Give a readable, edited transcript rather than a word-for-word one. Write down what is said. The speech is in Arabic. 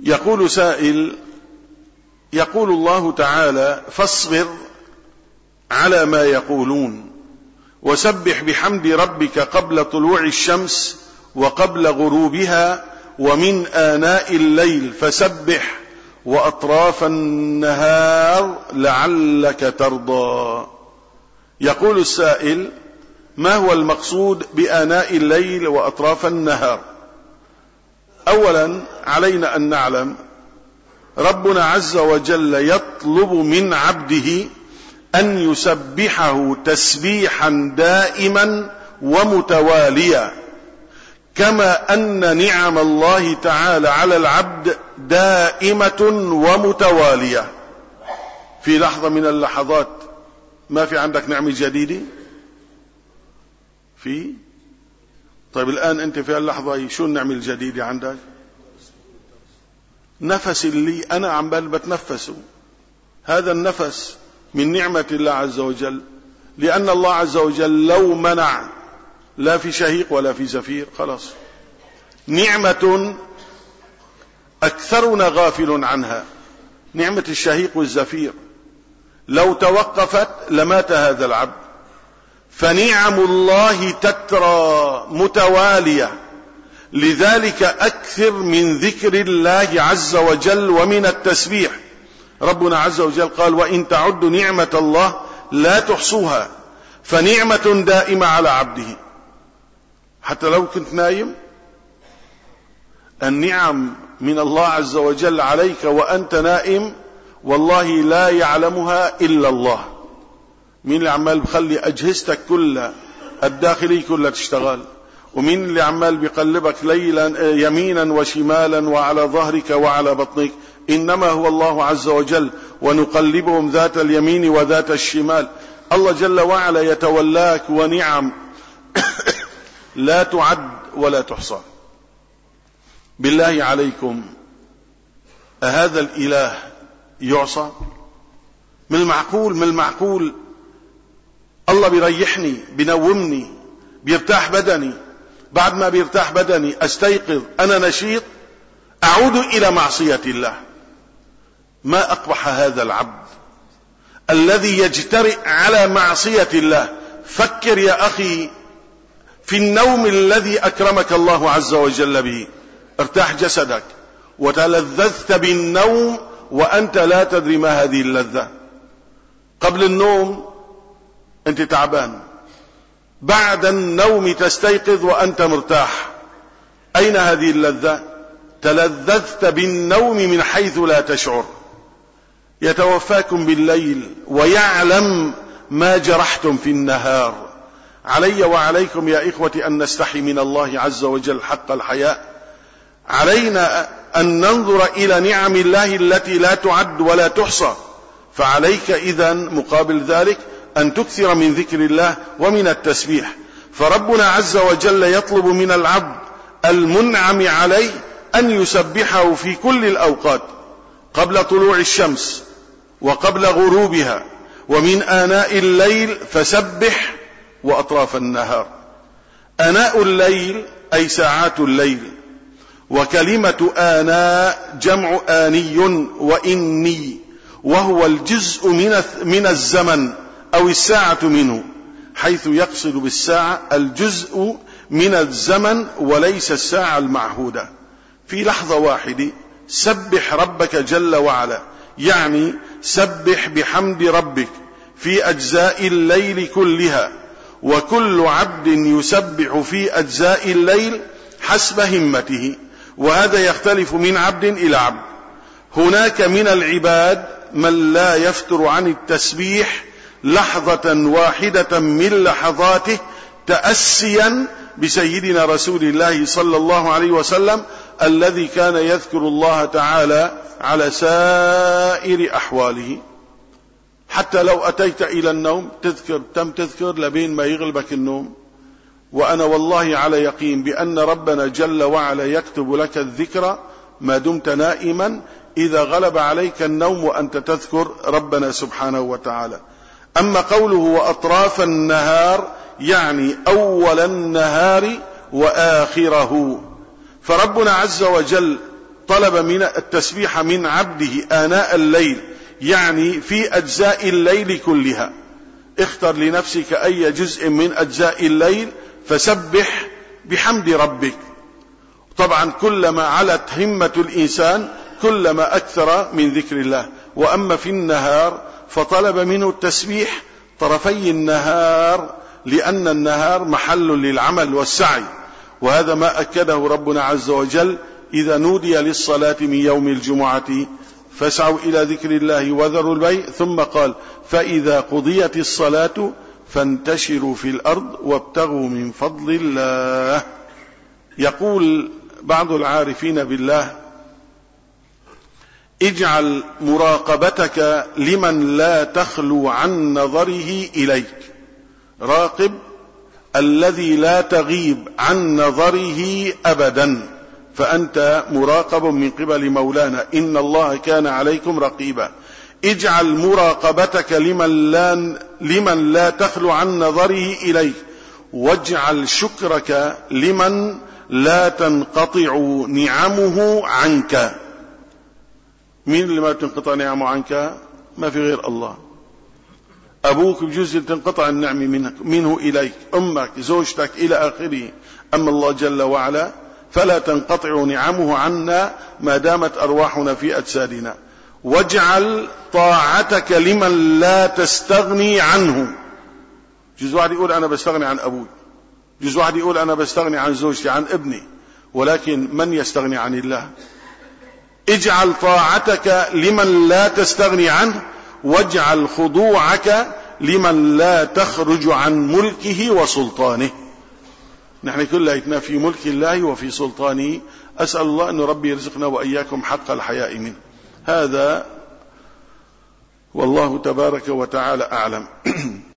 يقول سائل: يقول الله تعالى: فاصبر على ما يقولون وسبح بحمد ربك قبل طلوع الشمس وقبل غروبها ومن آناء الليل فسبح وأطراف النهار لعلك ترضى. يقول السائل: ما هو المقصود بآناء الليل وأطراف النهار؟ أولا علينا أن نعلم ربنا عز وجل يطلب من عبده أن يسبحه تسبيحا دائما ومتواليا، كما أن نعم الله تعالى على العبد دائمة ومتوالية. في لحظة من اللحظات ما في عندك نعمة جديدة؟ طيب الآن أنت في اللحظة شو النعمة الجديدة عندك؟ نفس اللي أنا عم بتنفسه، هذا النفس من نعمة الله عز وجل، لأن الله عز وجل لو منع لا في شهيق ولا في زفير، خلاص نعمة أكثرنا غافل عنها، نعمة الشهيق والزفير، لو توقفت لمات هذا العبد. فنعم الله تترى متوالية، لذلك أكثر من ذكر الله عز وجل ومن التسبيح. ربنا عز وجل قال: وإن تعدوا نعمة الله لا تحصوها. فنعمة دائمة على عبده حتى لو كنت نايم. النعم من الله عز وجل عليك وأنت نائم والله لا يعلمها إلا الله. مين اللي عمال بخلي أجهزتك كلها الداخلية كلها تشتغل؟ ومين اللي عمال بيقلبك ليلا يمينا وشمالا وعلى ظهرك وعلى بطنك؟ إنما هو الله عز وجل. ونقلبهم ذات اليمين وذات الشمال. الله جل وعلا يتولاك ونعم لا تعد ولا تحصى. بالله عليكم أهذا الإله يعصى؟ من المعقول الله بيريحني، بينومني، بيرتاح بدني، بعد ما بيرتاح بدني أستيقظ أنا نشيط، أعود إلى معصية الله. ما أقبح هذا العبد الذي يجترئ على معصية الله. فكر يا أخي في النوم الذي أكرمك الله عز وجل به، ارتاح جسدك وتلذذت بالنوم وأنت لا تدري ما هذه اللذة. قبل النوم أنت تعبان، بعد النوم تستيقظ وأنت مرتاح. أين هذه اللذة؟ تلذذت بالنوم من حيث لا تشعر. يتوفاكم بالليل ويعلم ما جرحتم في النهار. علي وعليكم يا إخوتي أن نستحي من الله عز وجل حق الحياء. علينا أن ننظر إلى نعم الله التي لا تعد ولا تحصى. فعليك إذن مقابل ذلك أن تكثر من ذكر الله ومن التسبيح. فربنا عز وجل يطلب من العبد المنعم عليه أن يسبحه في كل الأوقات، قبل طلوع الشمس وقبل غروبها ومن آناء الليل فسبح وأطراف النهار. آناء الليل أي ساعات الليل. وكلمة آناء جمع آني وإني، وهو الجزء من الزمن أو الساعة منه، حيث يقصد بالساعة الجزء من الزمن وليس الساعة المعهودة. في لحظة واحدة سبح ربك جل وعلا، يعني سبح بحمد ربك في أجزاء الليل كلها. وكل عبد يسبح في أجزاء الليل حسب همته، وهذا يختلف من عبد إلى عبد. هناك من العباد من لا يفتر عن التسبيح لحظة واحدة من لحظاته تأسيا بسيدنا رسول الله صلى الله عليه وسلم الذي كان يذكر الله تعالى على سائر أحواله. حتى لو أتيت إلى النوم تذكر لبين ما يغلبك النوم. وأنا والله على يقين بأن ربنا جل وعلا يكتب لك الذكر ما دمت نائما إذا غلب عليك النوم وأنت تذكر ربنا سبحانه وتعالى. أما قوله وأطراف النهار يعني أول النهار وآخره. فربنا عز وجل طلب من التسبيح من عبده آناء الليل، يعني في أجزاء الليل كلها. اختر لنفسك أي جزء من أجزاء الليل فسبح بحمد ربك. طبعا كلما علت همة الإنسان كلما أكثر من ذكر الله. وأما في النهار فطلب منه التسبيح طرفي النهار، لأن النهار محل للعمل والسعي، وهذا ما أكده ربنا عز وجل: إذا نودي للصلاة من يوم الجمعة فاسعوا إلى ذكر الله وذروا البيع، ثم قال: فإذا قضيت الصلاة فانتشروا في الأرض وابتغوا من فضل الله. يقول بعض العارفين بالله: اجعل مراقبتك لمن لا تخلو عن نظره إليك. راقب الذي لا تغيب عن نظره أبدا، فأنت مراقب من قبل مولانا، إن الله كان عليكم رقيبا. اجعل مراقبتك لمن لا تخلو عن نظره إليك، واجعل شكرك لمن لا تنقطع نعمه عنك. مين اللي ما تنقطع نعمه عنك؟ ما في غير الله. أبوك بجزء تنقطع النعم منه إليك، أمك، زوجتك، إلى آخره. أما الله جل وعلا فلا تنقطع نعمه عنا ما دامت أرواحنا في أجسادنا. واجعل طاعتك لمن لا تستغني عنه. جزء واحد يقول أنا بستغني عن أبوي، جزء واحد يقول أنا بستغني عن زوجتي، عن ابني، ولكن من يستغني عن الله؟ اجعل طاعتك لمن لا تستغني عنه، واجعل خضوعك لمن لا تخرج عن ملكه وسلطانه. نحن كلنا في ملك الله وفي سلطانه. أسأل الله أن ربي يرزقنا وإياكم حق الحياء منه. هذا والله تبارك وتعالى أعلم.